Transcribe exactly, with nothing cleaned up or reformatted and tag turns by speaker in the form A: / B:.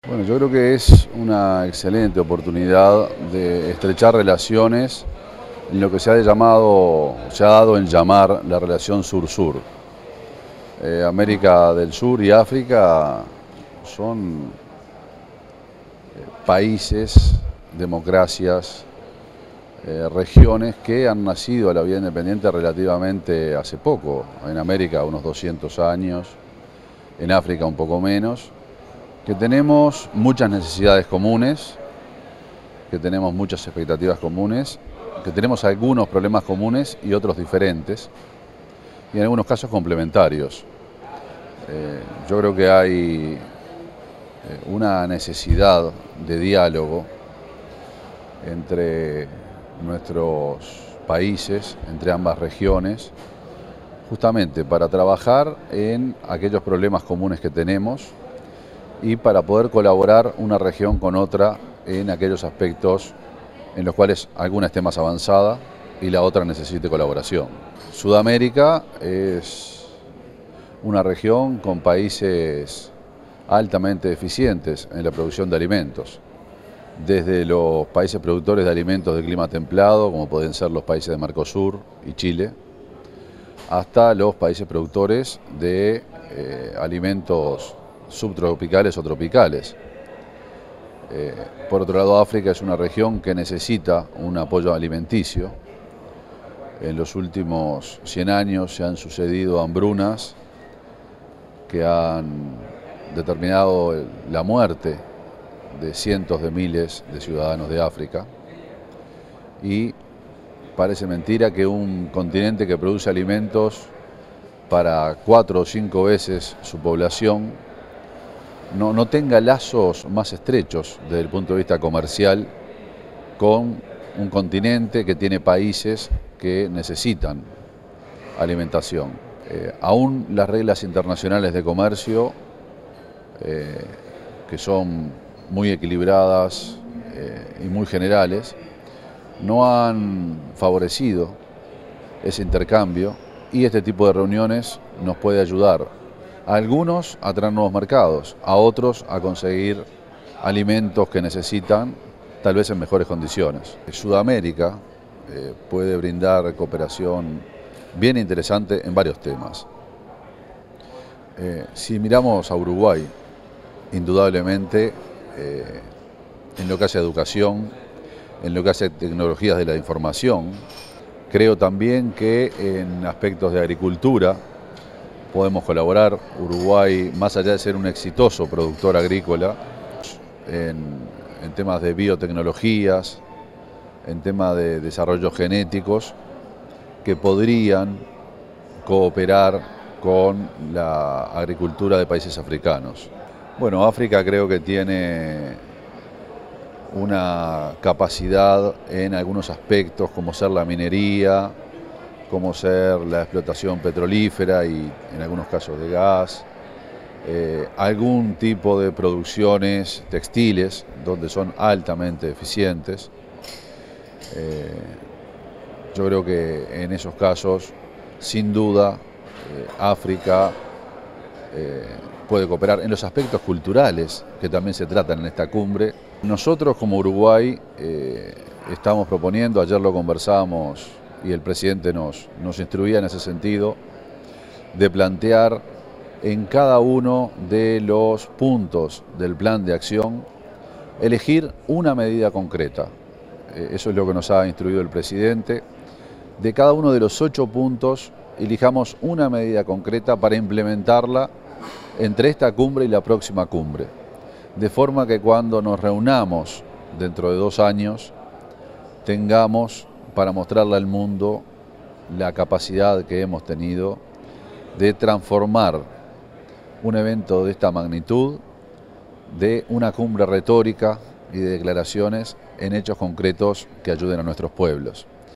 A: Bueno, yo creo que es una excelente oportunidad de estrechar relaciones en lo que se ha llamado, se ha dado en llamar la relación sur-sur. Eh, América del Sur y África son países, democracias, eh, regiones que han nacido a la vida independiente relativamente hace poco. En América unos doscientos años, en África un poco menos, que tenemos muchas necesidades comunes, que tenemos muchas expectativas comunes, que tenemos algunos problemas comunes y otros diferentes, y en algunos casos complementarios. Eh, yo creo que hay una necesidad de diálogo entre nuestros países, entre ambas regiones, justamente para trabajar en aquellos problemas comunes que tenemos y para poder colaborar una región con otra en aquellos aspectos en los cuales alguna esté más avanzada y la otra necesite colaboración. Sudamérica es una región con países altamente eficientes en la producción de alimentos, desde los países productores de alimentos de clima templado, como pueden ser los países de Mercosur y Chile, hasta los países productores de eh, alimentos subtropicales o tropicales. Eh, por otro lado, África es una región que necesita un apoyo alimenticio. En los últimos cien años se han sucedido hambrunas que han determinado la muerte de cientos de miles de ciudadanos de África, y parece mentira que un continente que produce alimentos para cuatro o cinco veces su población no, no tenga lazos más estrechos desde el punto de vista comercial con un continente que tiene países que necesitan alimentación. Eh, aún las reglas internacionales de comercio, eh, que son muy equilibradas eh, y muy generales, no han favorecido ese intercambio, y este tipo de reuniones nos puede ayudar a algunos a tener nuevos mercados, a otros a conseguir alimentos que necesitan, tal vez en mejores condiciones. Sudamérica eh, puede brindar cooperación bien interesante en varios temas. Eh, si miramos a Uruguay, indudablemente eh, en lo que hace a educación, en lo que hace a tecnologías de la información, creo también que en aspectos de agricultura podemos colaborar. Uruguay, más allá de ser un exitoso productor agrícola, en, en temas de biotecnologías, en temas de desarrollos genéticos, que podrían cooperar con la agricultura de países africanos. Bueno, África creo que tiene una capacidad en algunos aspectos, como ser la minería, como ser la explotación petrolífera y en algunos casos de gas, eh, algún tipo de producciones textiles donde son altamente eficientes. Eh, yo creo que en esos casos, sin duda, eh, África eh, puede cooperar en los aspectos culturales que también se tratan en esta cumbre. Nosotros como Uruguay eh, estamos proponiendo, ayer lo conversamos y el presidente nos, nos instruía en ese sentido, de plantear en cada uno de los puntos del plan de acción, elegir una medida concreta. Eh, eso es lo que nos ha instruido el presidente. De cada uno de los ocho puntos, elijamos una medida concreta para implementarla entre esta cumbre y la próxima cumbre, de forma que cuando nos reunamos dentro de dos años, tengamos para mostrarle al mundo la capacidad que hemos tenido de transformar un evento de esta magnitud, de una cumbre retórica y de declaraciones, en hechos concretos que ayuden a nuestros pueblos.